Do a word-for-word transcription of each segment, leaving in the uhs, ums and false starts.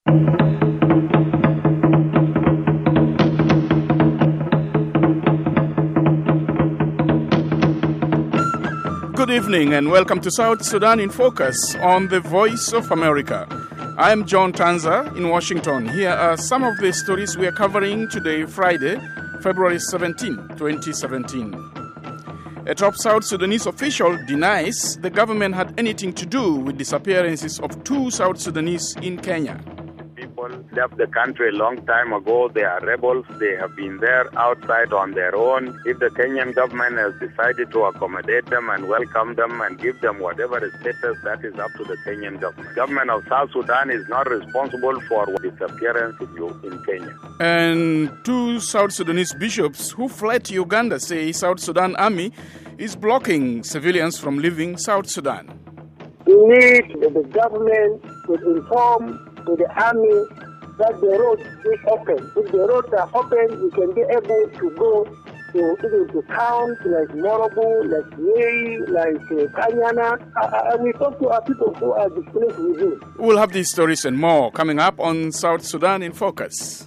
Good evening and welcome to South Sudan in Focus on the Voice of America. I'm John Tanza in Washington. Here are some of the stories we are covering today, Friday, February seventeenth, twenty seventeen. A top South Sudanese official denies the government had anything to do with disappearances of two South Sudanese in Kenya. People left the country a long time ago. They are rebels. They have been there outside on their own. If the Kenyan government has decided to accommodate them and welcome them and give them whatever status, that is up to the Kenyan government. Government of South Sudan is not responsible for disappearance in, in Kenya. And two South Sudanese bishops who fled to Uganda say South Sudan army is blocking civilians from leaving South Sudan. We need the government to inform to the army that the roads is open. If the roads are open, we can be able to go to even to towns like Morobo, like Yei, like uh, Kanyana, uh, and we talk to our people who are displaced within. We'll have these stories and more coming up on South Sudan in Focus.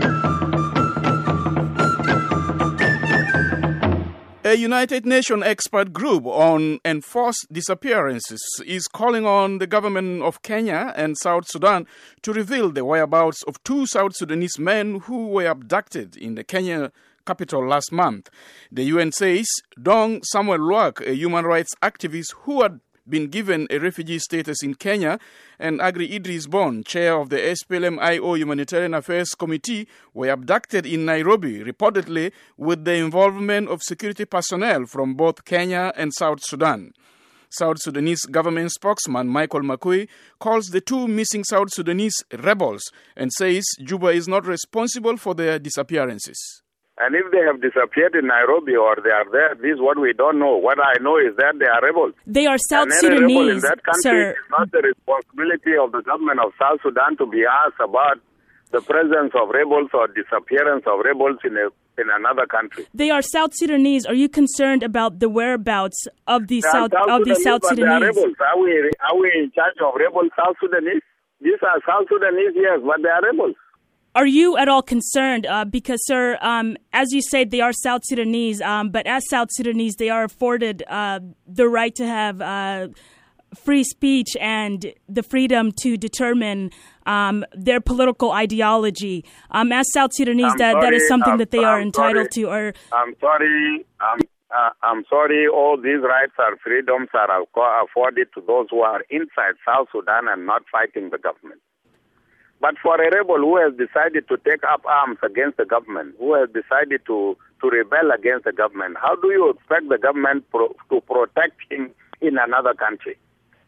A United Nations expert group on enforced disappearances is calling on the government of Kenya and South Sudan to reveal the whereabouts of two South Sudanese men who were abducted in the Kenya capital last month. The U N says Dong Samuel Luak, a human rights activist who had been given a refugee status in Kenya, and Agri Idris Bon, chair of the S P L M I O Humanitarian Affairs Committee, were abducted in Nairobi, reportedly with the involvement of security personnel from both Kenya and South Sudan. South Sudanese government spokesman Michael Makui calls the two missing South Sudanese rebels and says Juba is not responsible for their disappearances. And if they have disappeared in Nairobi or they are there, this is what we don't know. What I know is that they are rebels. They are South and Sudanese, rebel in that country, sir. It's not the responsibility of the government of South Sudan to be asked about the presence of rebels or disappearance of rebels in a, in another country. They are South Sudanese. Are you concerned about the whereabouts of the South, South of the Sudanese, South but they are Sudanese? rebels. Are we, are we in charge of rebel South Sudanese? These are South Sudanese, yes, but they are rebels. Are you at all concerned? Uh, because, sir, um, as you say, they are South Sudanese, um, but as South Sudanese, they are afforded uh, the right to have uh, free speech and the freedom to determine um, their political ideology. Um, as South Sudanese, I'm that, sorry, that is something I'm, that they are I'm entitled sorry. to. Or I'm sorry. I'm, uh, I'm sorry. All these rights or freedoms are afforded to those who are inside South Sudan and not fighting the government. But for a rebel who has decided to take up arms against the government, who has decided to, to rebel against the government, how do you expect the government pro, to protect him in another country?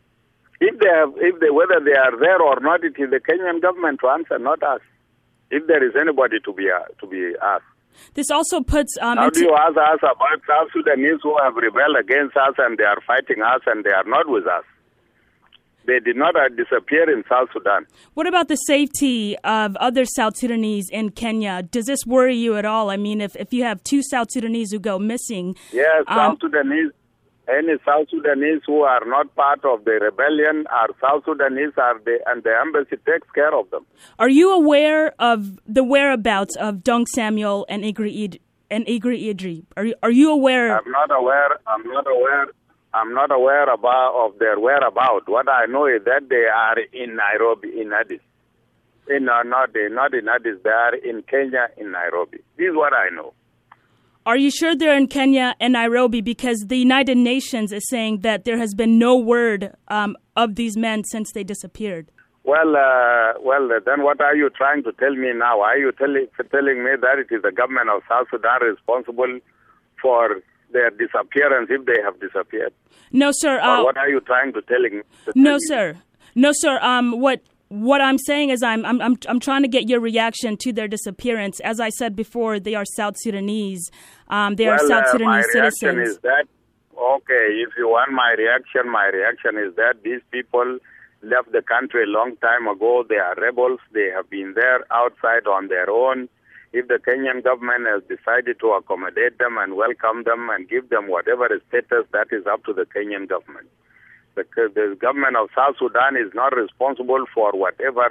If they have, if they, whether they are there or not, it is the Kenyan government to answer, not us. If there is anybody to be uh, to be asked. this also puts... Um, how do you ask us about South Sudanese who have rebelled against us and they are fighting us and they are not with us? They did not uh, disappear in South Sudan. What about the safety of other South Sudanese in Kenya? Does this worry you at all? I mean, if, if you have two South Sudanese who go missing... Yes, um, South Sudanese, any South Sudanese who are not part of the rebellion are South Sudanese, are the, and the embassy takes care of them. Are you aware of the whereabouts of Dong Samuel and Igri Id- and Igri Idri? Are you, are you aware... I'm not aware, I'm not aware... I'm not aware about of their whereabouts. What I know is that they are in Nairobi, in Addis. In, uh, not, not in Addis, they are in Kenya, in Nairobi. This is what I know. Are you sure they're in Kenya and Nairobi? Because the United Nations is saying that there has been no word um, of these men since they disappeared. Well, uh, well, then what are you trying to tell me now? Are you telling telling me that it is the government of South Sudan responsible for their disappearance if they have disappeared? No, sir. Uh, or what are you trying to telling? To no, tell sir. No, sir. Um, what what I'm saying is I'm I'm I'm I'm trying to get your reaction to their disappearance. As I said before, they are South Sudanese. Um, they well, are South uh, Sudanese my citizens. reaction is that okay. If you want my reaction, my reaction is that these people left the country a long time ago. They are rebels. They have been there outside on their own. If the Kenyan government has decided to accommodate them and welcome them and give them whatever status, that is up to the Kenyan government. The, the government of South Sudan is not responsible for whatever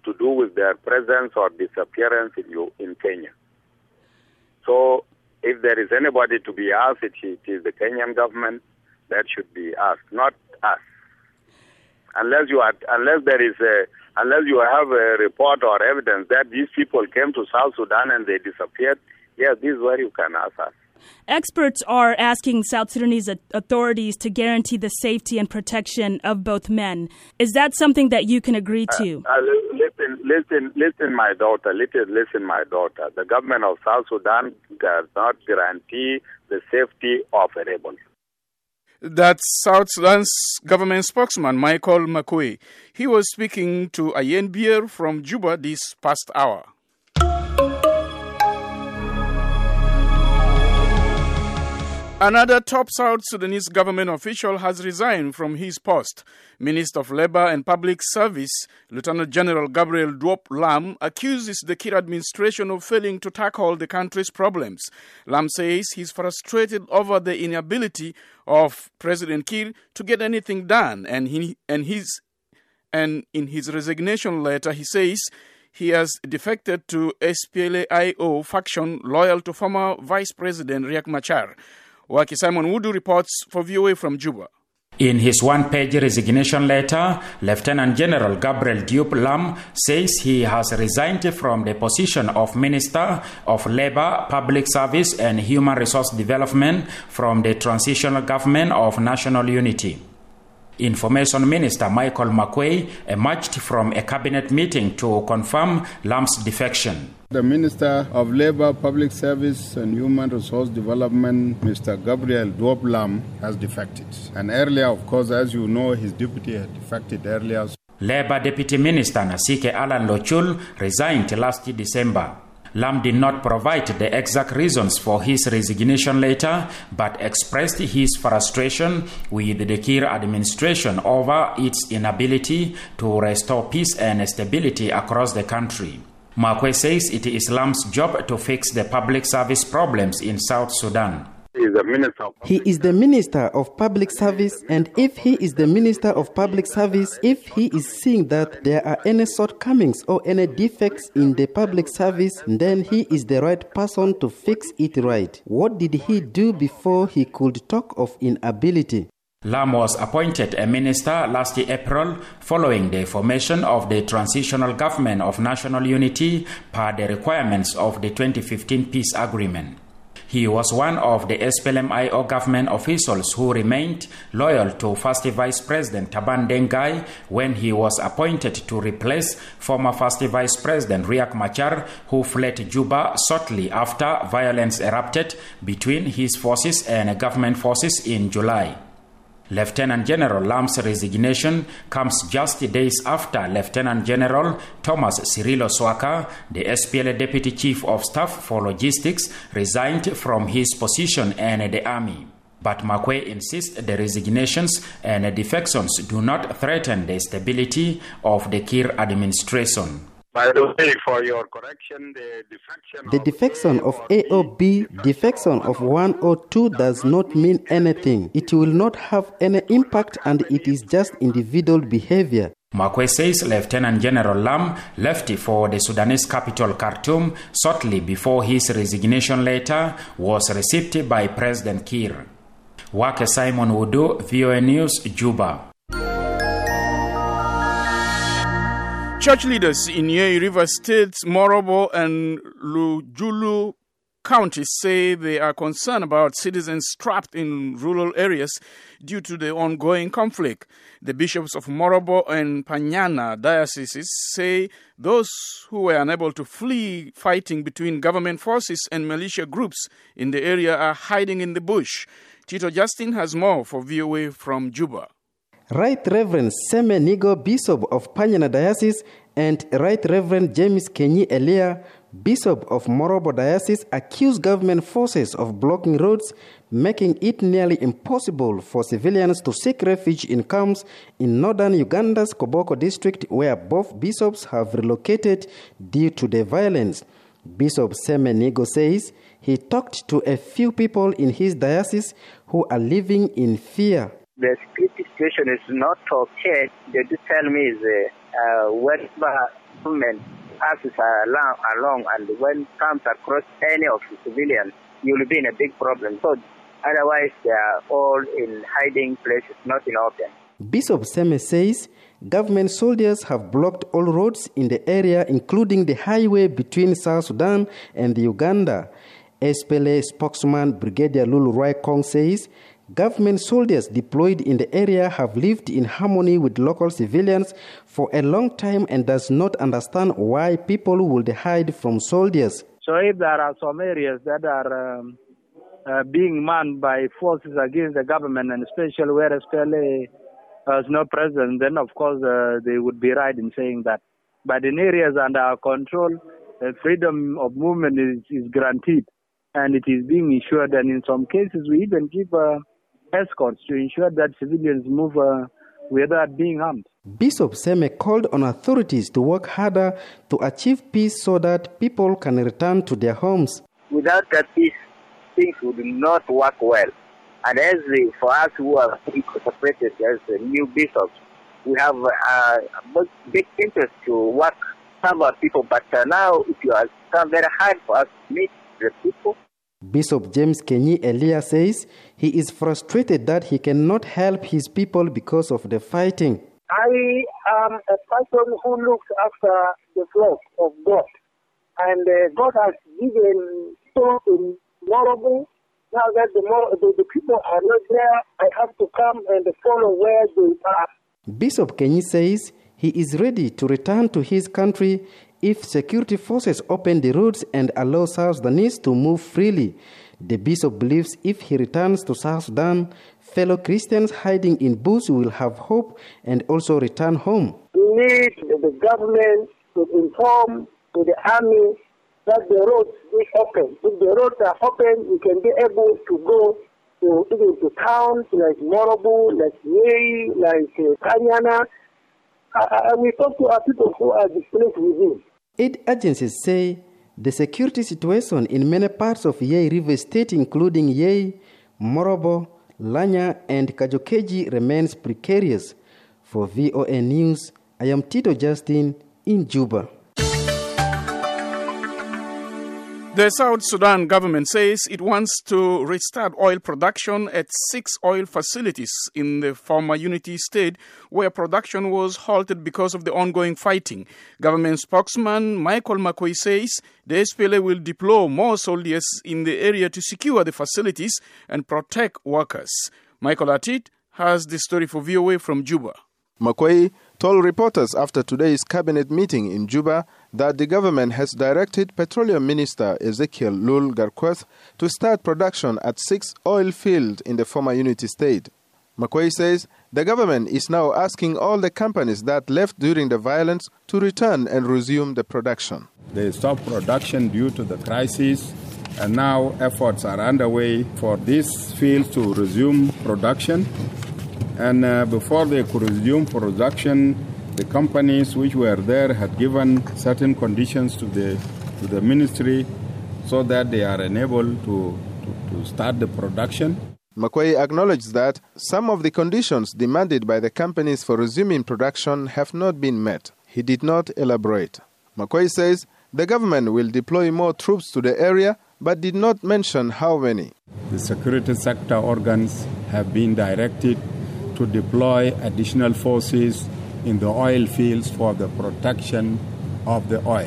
to do with their presence or disappearance in, you, in Kenya. So if there is anybody to be asked, it, it is the Kenyan government that should be asked, not us. Unless you are, unless there is a, unless you have a report or evidence that these people came to South Sudan and they disappeared, yes, this is where you can ask us. Experts are asking South Sudanese authorities to guarantee the safety and protection of both men. Is that something that you can agree to? Uh, uh, listen, listen, listen, my daughter. Listen, listen, my daughter. The government of South Sudan does not guarantee the safety of a rebel. That's South Sudan's government spokesman, Michael Makuei. He was speaking to Ayen Bier from Juba this past hour. Another top South Sudanese government official has resigned from his post. Minister of Labor and Public Service, Lieutenant General Gabriel Duop Lam, accuses the Kir administration of failing to tackle the country's problems. Lam says he's frustrated over the inability of President Kir to get anything done, and he and his and in his resignation letter he says he has defected to S P L A I O faction loyal to former Vice President Riek Machar. Waki Simon Wudu reports for V O A from Juba. In his one-page resignation letter, Lieutenant General Gabriel Duop Lam says he has resigned from the position of Minister of Labor, Public Service and Human Resource Development from the Transitional Government of National Unity. Information Minister Michael Makuei emerged from a cabinet meeting to confirm Lam's defection. The Minister of Labor, Public Service and Human Resource Development, Mister Gabriel Duop Lam, has defected. And earlier, of course, as you know, his deputy had defected earlier. Labor Deputy Minister Nasike Alan Lochul resigned last December. Lam did not provide the exact reasons for his resignation letter, but expressed his frustration with the Kir administration over its inability to restore peace and stability across the country. Makuei says it is Lam's job to fix the public service problems in South Sudan. He is the Minister of He is the Minister of Public Service, and if he is the Minister of Public Service, if he is seeing that there are any shortcomings or any defects in the public service, then he is the right person to fix it right. What did he do before he could talk of inability? Lam was appointed a minister last April following the formation of the Transitional Government of National Unity per the requirements of the twenty fifteen peace agreement. He was one of the S P L M I O government officials who remained loyal to First Vice President Taban Dengai when he was appointed to replace former First Vice President Riek Machar, who fled Juba shortly after violence erupted between his forces and government forces in July. Lieutenant General Lam's resignation comes just days after Lieutenant General Thomas Cirilo Swaka, the S P L A Deputy Chief of Staff for Logistics, resigned from his position in the army. But Makuei insists the resignations and defections do not threaten the stability of the Kir administration. By the way, for your correction, the defection The defection of A or B, defection of one or two does not mean anything. It will not have any impact and it is just individual behavior. Makuei says Lieutenant General Lam left for the Sudanese capital Khartoum shortly before his resignation letter was received by President Kir. Wake Simon Wudu, V O A News, Juba. Church leaders in Nyeri River State, Morobo and Lujulu counties say they are concerned about citizens trapped in rural areas due to the ongoing conflict. The bishops of Morobo and Panyana dioceses say those who were unable to flee fighting between government forces and militia groups in the area are hiding in the bush. Tito Justin has more for V O A from Juba. Right Reverend Seme Nigo, Bishop of Panyana Diocese, and Right Reverend James Kenyi Elia, Bishop of Morobo Diocese, accuse government forces of blocking roads, making it nearly impossible for civilians to seek refuge in camps in northern Uganda's Koboko district, where both bishops have relocated due to the violence. Bishop Seme Nigo says he talked to a few people in his diocese who are living in fear. The security situation is not okay. They do tell me is uh, uh, wherever government passes along, along and when comes across any of the civilians, you'll be in a big problem. So otherwise, they are all in hiding places, not in open. Bishop Seme says government soldiers have blocked all roads in the area, including the highway between South Sudan and Uganda. S P L A spokesman Brigadier Lulu Roy Kong says government soldiers deployed in the area have lived in harmony with local civilians for a long time and does not understand why people would hide from soldiers. So if there are some areas that are um, uh, being manned by forces against the government, and especially where S P L A has no presence, then of course uh, they would be right in saying that. But in areas under our control, uh, freedom of movement is, is guaranteed. And it is being ensured, and in some cases we even give uh, escorts to ensure that civilians move uh, without being harmed. Bishop Seme called on authorities to work harder to achieve peace so that people can return to their homes. Without that peace, things would not work well. And as we, for us who are separated as new bishops, we have uh, a big interest to work some of people. But uh, now it has become very hard for us to meet the people. Bishop James Kenyi Elia says he is frustrated that he cannot help his people because of the fighting. I am a person who looks after the flock of God. And uh, God has given so in Morobo. Now that the, the, the people are not there, I have to come and follow where they are. Bishop Kenyi says he is ready to return to his country if security forces open the roads and allow South Sudanese to move freely. The bishop believes if he returns to South Sudan, fellow Christians hiding in bush will have hope and also return home. We need the government to inform to the army that the roads is open. If the roads are open, we can be able to go to even to towns like Morobo, like Yei, like uh, Kanyana. Uh, we talk to our people who are displaced within. Aid agencies say the security situation in many parts of Yei River State, including Yei, Morobo, Lanya, and Kajokeji, remains precarious. For V O A News, I am Tito Justin in Juba. The South Sudan government says it wants to restart oil production at six oil facilities in the former Unity State, where production was halted because of the ongoing fighting. Government spokesman Michael Makwei says the S P L A will deploy more soldiers in the area to secure the facilities and protect workers. Michael Atit has the story for V O A from Juba. Makwei told reporters after today's cabinet meeting in Juba that the government has directed Petroleum Minister Ezekiel Lul Garqueth to start production at six oil fields in the former Unity State. Makwei says the government is now asking all the companies that left during the violence to return and resume the production. They stopped production due to the crisis, and now efforts are underway for these fields to resume production. And uh, before they could resume production, the companies which were there had given certain conditions to the to the ministry so that they are enabled to, to, to start the production. Makwei acknowledged that some of the conditions demanded by the companies for resuming production have not been met. He did not elaborate. Makwei says the government will deploy more troops to the area, but did not mention how many. The security sector organs have been directed to deploy additional forces in the oil fields for the protection of the oil.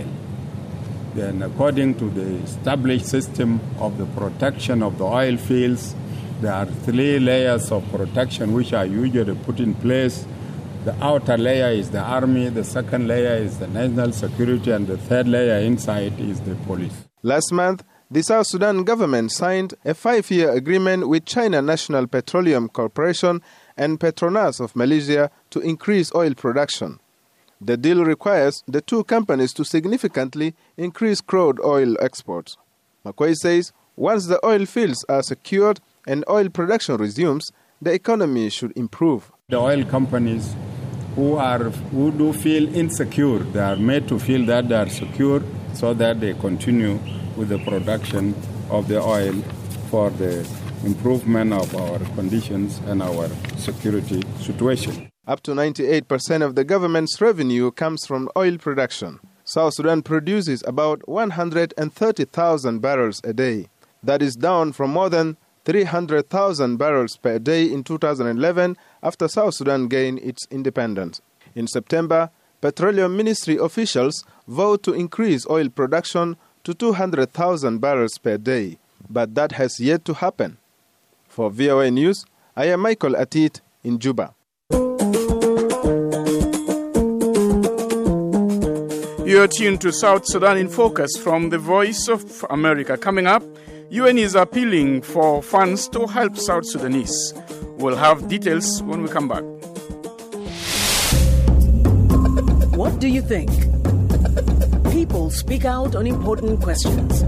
Then, according to the established system of the protection of the oil fields, there are three layers of protection which are usually put in place. The outer layer is the army, the second layer is the national security, and the third layer inside is the police. Last month, the South Sudan government signed a five-year agreement with China National Petroleum Corporation and Petronas of Malaysia to increase oil production. The deal requires the two companies to significantly increase crude oil exports. Makwei says once the oil fields are secured and oil production resumes, the economy should improve. The oil companies who are who do feel insecure, they are made to feel that they are secure so that they continue with the production of the oil for the improvement of our conditions and our security situation. Up to ninety-eight percent of the government's revenue comes from oil production. South Sudan produces about one hundred thirty thousand barrels a day. That is down from more than three hundred thousand barrels per day in two thousand eleven after South Sudan gained its independence. In September, Petroleum Ministry officials vowed to increase oil production to two hundred thousand barrels per day, but that has yet to happen. For V O A News, I am Michael Atit in Juba. You're tuned to South Sudan in Focus from the Voice of America. Coming up, U N is appealing for funds to help South Sudanese. We'll have details when we come back. What do you think? People speak out on important questions.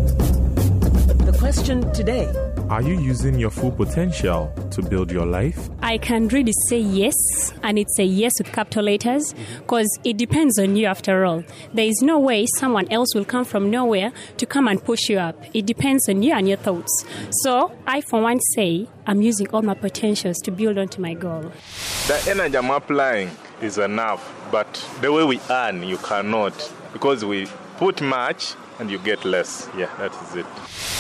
The question today: are you using your full potential to build your life? I can really say yes, and it's a yes with capital letters, because it depends on you after all. There is no way someone else will come from nowhere to come and push you up. It depends on you and your thoughts. So I, for one, say I'm using all my potentials to build onto my goal. The energy I'm applying is enough, but the way we earn, you cannot, because we put much and you get less. Yeah, that is it.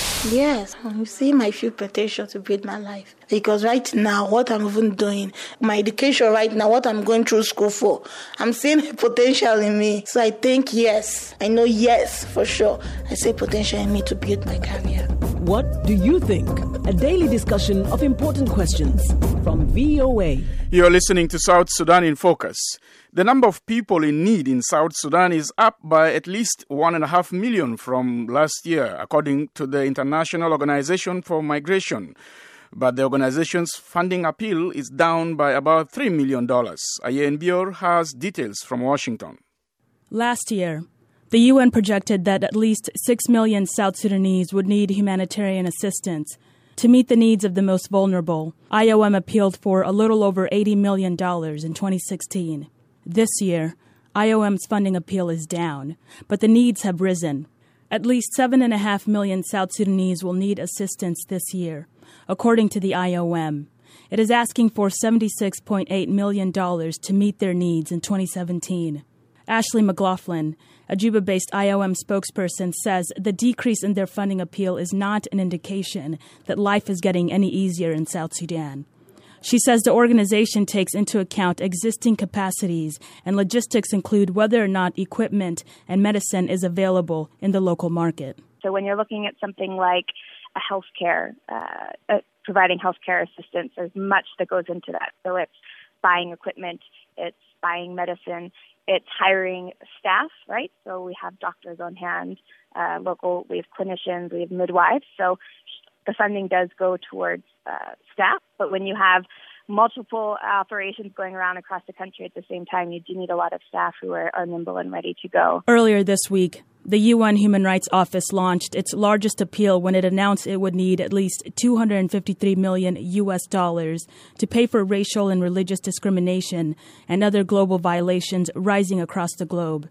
Yes, I'm seeing my full potential to build my life. Because right now, what I'm even doing, my education right now, what I'm going through school for, I'm seeing potential in me. So I think yes. I know yes, for sure. I see potential in me to build my career. What do you think? A daily discussion of important questions from V O A. You're listening to South Sudan in Focus. The number of people in need in South Sudan is up by at least one and a half million from last year, according to the International Organization for Migration. But the organization's funding appeal is down by about three million dollars. Ayen Bior has details from Washington. Last year, the U N projected that at least six million South Sudanese would need humanitarian assistance. To meet the needs of the most vulnerable, I O M appealed for a little over eighty million dollars in twenty sixteen. This year, I O M's funding appeal is down, but the needs have risen. At least seven point five million South Sudanese will need assistance this year, according to the I O M. It is asking for seventy-six point eight million dollars to meet their needs in twenty seventeen. Ashley McLaughlin, a Juba-based I O M spokesperson, says the decrease in their funding appeal is not an indication that life is getting any easier in South Sudan. She says the organization takes into account existing capacities, and logistics include whether or not equipment and medicine is available in the local market. So when you're looking at something like a healthcare, uh, uh, providing healthcare assistance, there's much that goes into that. So it's buying equipment, it's buying medicine, it's hiring staff, right? So we have doctors on hand, uh, local, we have clinicians, we have midwives. So the funding does go towards uh, staff, but when you have multiple operations going around across the country at the same time, you do need a lot of staff who are, are nimble and ready to go. Earlier this week, the U N Human Rights Office launched its largest appeal when it announced it would need at least two hundred fifty-three million U S dollars to pay for racial and religious discrimination and other global violations rising across the globe.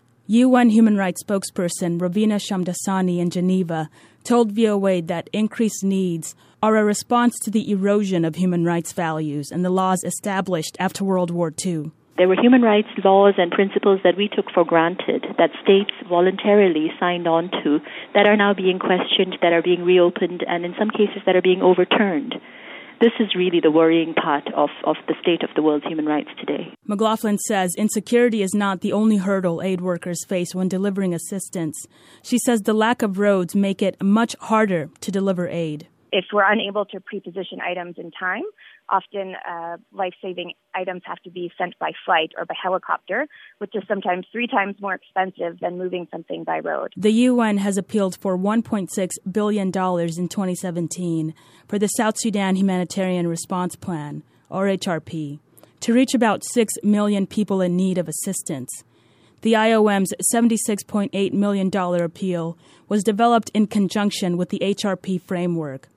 U N Human Rights spokesperson Ravina Shamdasani in Geneva told V O A that increased needs are a response to the erosion of human rights values and the laws established after World War Two. There were human rights laws and principles that we took for granted, that states voluntarily signed on to, that are now being questioned, that are being reopened, and in some cases that are being overturned. This is really the worrying part of, of the state of the world's human rights today. McLaughlin says insecurity is not the only hurdle aid workers face when delivering assistance. She says the lack of roads make it much harder to deliver aid. If we're unable to pre-position items in time, often uh, life-saving items have to be sent by flight or by helicopter, which is sometimes three times more expensive than moving something by road. The U N has appealed for one point six billion dollars in twenty seventeen for the South Sudan Humanitarian Response Plan, or H R P, to reach about six million people in need of assistance. The I O M's seventy-six point eight million dollars appeal was developed in conjunction with the H R P framework.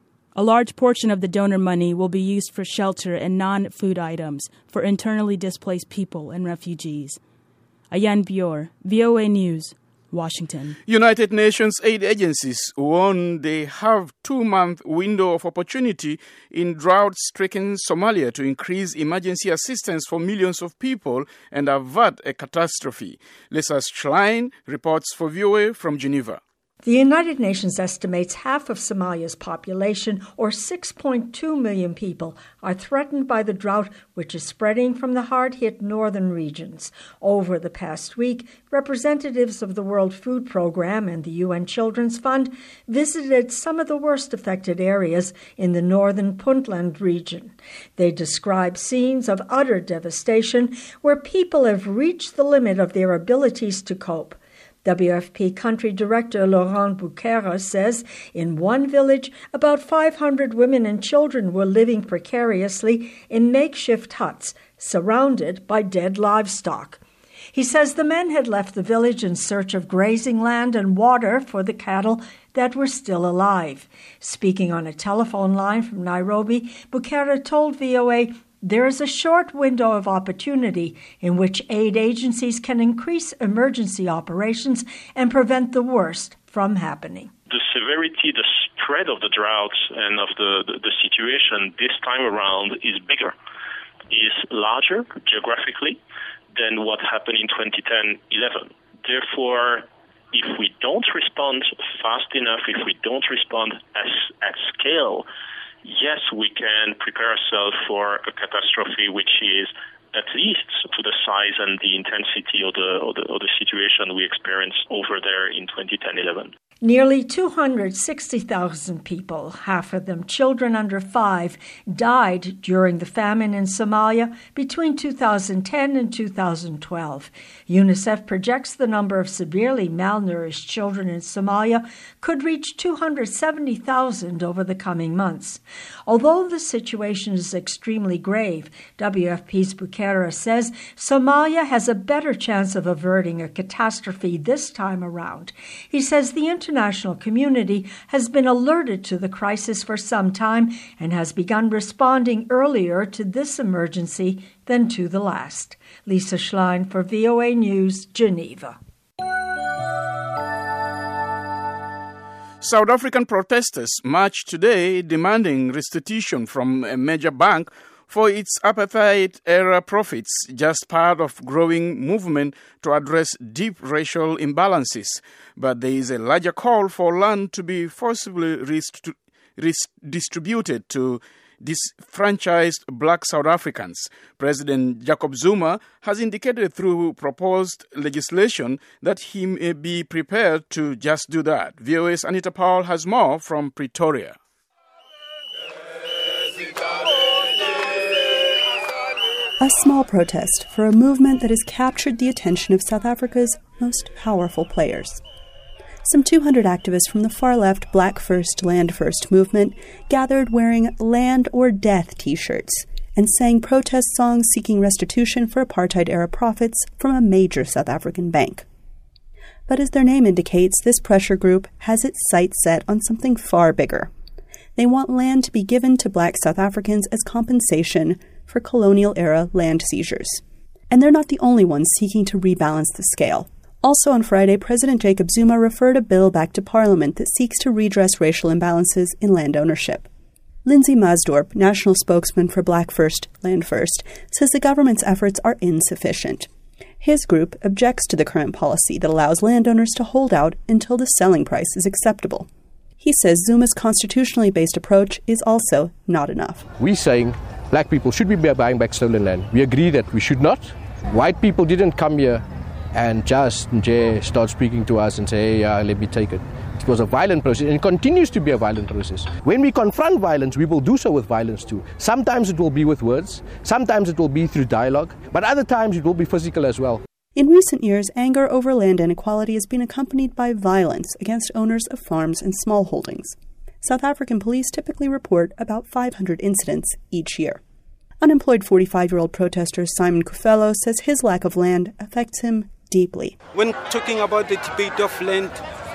A large portion of the donor money will be used for shelter and non-food items for internally displaced people and refugees. Ayan Bior, V O A News, Washington. United Nations aid agencies warn they have two-month window of opportunity in drought-stricken Somalia to increase emergency assistance for millions of people and avert a catastrophe. Lisa Schlein reports for V O A from Geneva. The United Nations estimates half of Somalia's population, or six point two million people, are threatened by the drought, which is spreading from the hard-hit northern regions. Over the past week, representatives of the World Food Programme and the U N Children's Fund visited some of the worst affected areas in the northern Puntland region. They describe scenes of utter devastation where people have reached the limit of their abilities to cope. W F P Country Director Laurent Bouquera says in one village, about five hundred women and children were living precariously in makeshift huts, surrounded by dead livestock. He says the men had left the village in search of grazing land and water for the cattle that were still alive. Speaking on a telephone line from Nairobi, Bouquera told V O A there is a short window of opportunity in which aid agencies can increase emergency operations and prevent the worst from happening. The severity, the spread of the drought and of the, the, the situation this time around is bigger, is larger geographically than what happened in twenty ten eleven. Therefore, if we don't respond fast enough, if we don't respond as, at scale, yes, we can prepare ourselves for a catastrophe which is at least to the size and the intensity of the, of the, of the situation we experienced over there in twenty ten eleven. Nearly two hundred sixty thousand people, half of them children under five, died during the famine in Somalia between two thousand ten and two thousand twelve. UNICEF projects the number of severely malnourished children in Somalia could reach two hundred seventy thousand over the coming months. Although the situation is extremely grave, W F P's Bouquera says Somalia has a better chance of averting a catastrophe this time around. He says the international international community has been alerted to the crisis for some time and has begun responding earlier to this emergency than to the last. Lisa Schlein for V O A News, Geneva. South African protesters marched today demanding restitution from a major bank for its apartheid-era profits, just part of growing movement to address deep racial imbalances. But there is a larger call for land to be forcibly rest- redistributed to disfranchised black South Africans. President Jacob Zuma has indicated through proposed legislation that he may be prepared to just do that. V O A's Anita Powell has more from Pretoria. A small protest for a movement that has captured the attention of South Africa's most powerful players. Some two hundred activists from the far-left Black First, Land First movement gathered wearing Land or Death t-shirts and sang protest songs seeking restitution for apartheid-era profits from a major South African bank. But as their name indicates, this pressure group has its sights set on something far bigger. They want land to be given to black South Africans as compensation for colonial-era land seizures. And they're not the only ones seeking to rebalance the scale. Also on Friday, President Jacob Zuma referred a bill back to Parliament that seeks to redress racial imbalances in land ownership. Lindsay Masdorp, national spokesman for Black First, Land First, says the government's efforts are insufficient. His group objects to the current policy that allows landowners to hold out until the selling price is acceptable. He says Zuma's constitutionally based approach is also not enough. We're saying black people should be buying back stolen land. We agree that we should not. White people didn't come here and just start speaking to us and say, hey, yeah, let me take it. It was a violent process, and it continues to be a violent process. When we confront violence, we will do so with violence too. Sometimes it will be with words, sometimes it will be through dialogue, but other times it will be physical as well. In recent years, anger over land inequality has been accompanied by violence against owners of farms and small holdings. South African police typically report about five hundred incidents each year. Unemployed forty-five-year-old protester Simon Kufelo says his lack of land affects him deeply. When talking about the debate of land,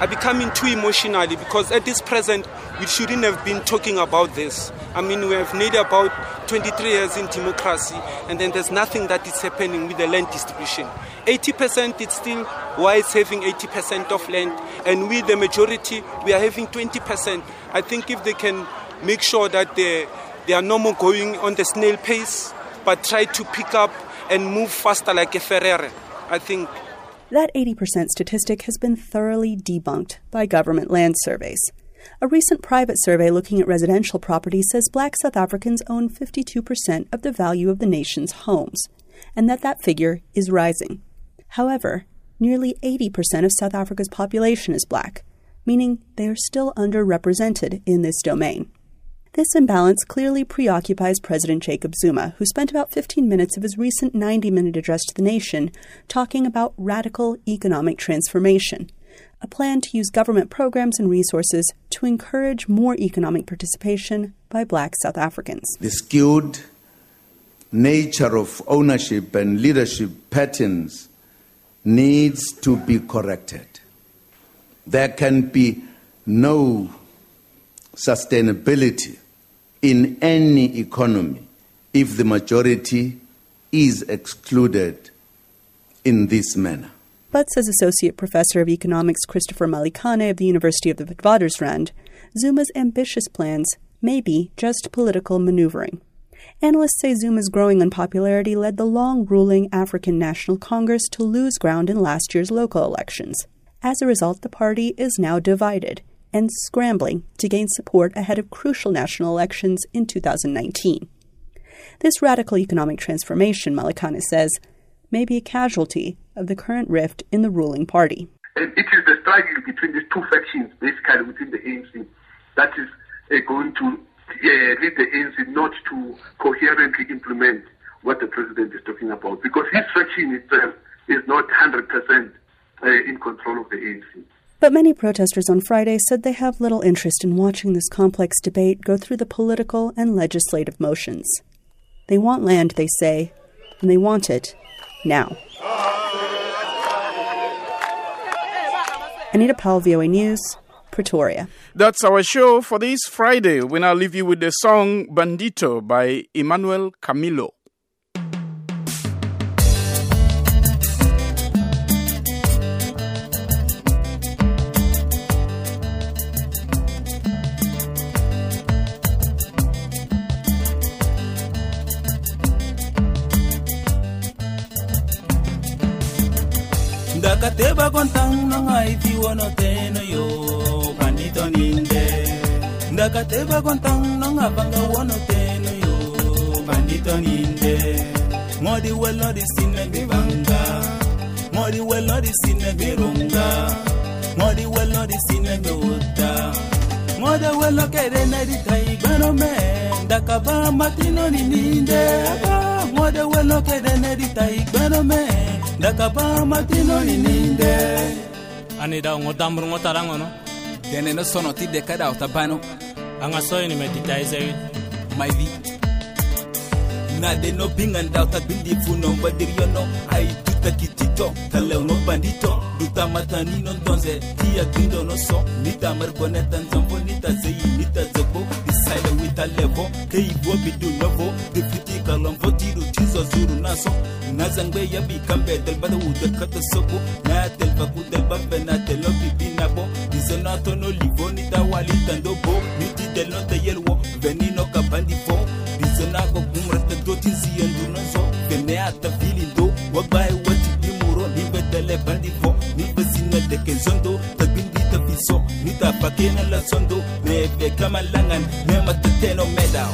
are becoming too emotional because at this present, we shouldn't have been talking about this. I mean, we have nearly about twenty-three years in democracy, and then there's nothing that is happening with the land distribution. eighty percent, it's still whites having eighty percent of land, and we, the majority, we are having twenty percent. I think if they can make sure that they, they are no more going on the snail pace, but try to pick up and move faster like a Ferrari, I think. That eighty percent statistic has been thoroughly debunked by government land surveys. A recent private survey looking at residential property says black South Africans own fifty-two percent of the value of the nation's homes, and that that figure is rising. However, nearly eighty percent of South Africa's population is black, meaning they are still underrepresented in this domain. This imbalance clearly preoccupies President Jacob Zuma, who spent about fifteen minutes of his recent ninety-minute address to the nation talking about radical economic transformation, a plan to use government programs and resources to encourage more economic participation by black South Africans. The skewed nature of ownership and leadership patterns needs to be corrected. There can be no sustainability in any economy if the majority is excluded in this manner. But, says Associate Professor of Economics Christopher Malikane of the University of the Witwatersrand, Zuma's ambitious plans may be just political maneuvering. Analysts say Zuma's growing unpopularity led the long-ruling African National Congress to lose ground in last year's local elections. As a result, the party is now divided and scrambling to gain support ahead of crucial national elections in two thousand nineteen. This radical economic transformation, Malikane says, may be a casualty of the current rift in the ruling party. And it is the struggle between these two factions, basically within the A N C, that is uh, going to uh, lead the A N C not to coherently implement what the president is talking about, because his faction itself is not one hundred percent uh, in control of the A N C. But many protesters on Friday said they have little interest in watching this complex debate go through the political and legislative motions. They want land, they say, and they want it now. Anita Powell, V O A News, Pretoria. That's our show for this Friday. We now leave you with the song Bandito by Emmanuel Camilo. Ndakateba kontang nangai tiwono teno yo bandito ninde. Ndakateba kontang nangabanga wono teno yo bandito ninde. Modi welo di sine bibanga. Modi welo di sine birunga. Modi welo di sine biwota. Modi welo kere na di taibano me. Ndakaba matino ninde. Modi welo kere na di taibano me. Dakaba matino nininde anida ngodamru ngotarango no tene no sono ti de kada utabano anga soy ni meditize my vi na de no binga ndauta bindi funo mbadirio no ai tuta kitito tale no bandito duta matani no donze tia gundo no so nita margoneta nzambo nita zeyi nita zoko disaile wita levo kei bo bidu novo de fiti kalomvo tiru tizo zuru naso nazangbe yabi kambe del bada uda kata soko na tel baku del bambe na tel obi binabo dizonato no livoni da wali tandobo niti del no te yelwo venino kabandi fo dizonago kumrata dotizi endu no so vene ata vilindo wabai wati bimuro ni bedele bandi fo ni basina de kenzondo tabindi tabiso ni tapakena la sondo ne be kamalangan ne matateno medao.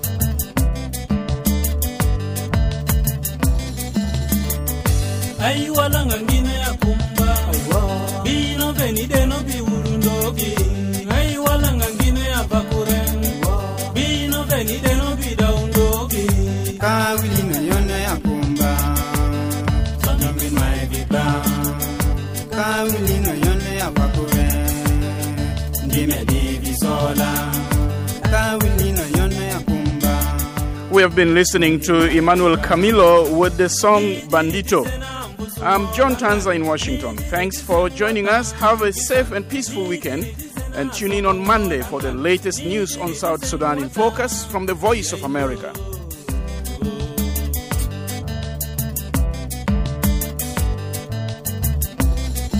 Ai wala ngine ya kumba bino venide no bi urundogi ai wala ngine ya bakuren bino venide no bi daundogi kawili na yona ya kumba sono min mai viba kawili na yona ya bakuren ndime divi sola kawili na yona ya kumba. We have been listening to Emmanuel Camilo with the song Bandito. I'm John Tanza in Washington. Thanks for joining us. Have a safe and peaceful weekend. And tune in on Monday for the latest news on South Sudan in Focus from the Voice of America.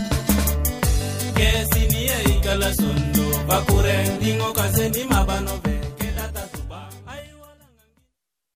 Kesi ni e ikala sondo, bakureng dingo kaseni mabano.